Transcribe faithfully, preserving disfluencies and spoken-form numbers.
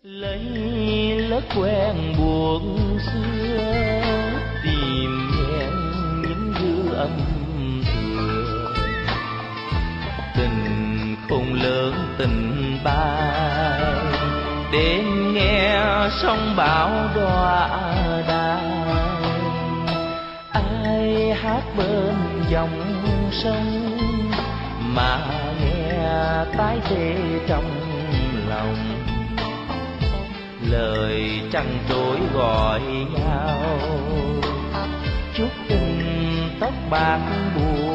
lấy lất quen buồn xưa, tìm nhẹn những dư âm thừa. Tình khôn lớn tình bay, đêm nghe sóng bão đọa đài. Ai hát bên dòng sông mà nghe tái tê trong lòng. Lời trăng trối gọi nhau, chúc tình tóc bạc buồn.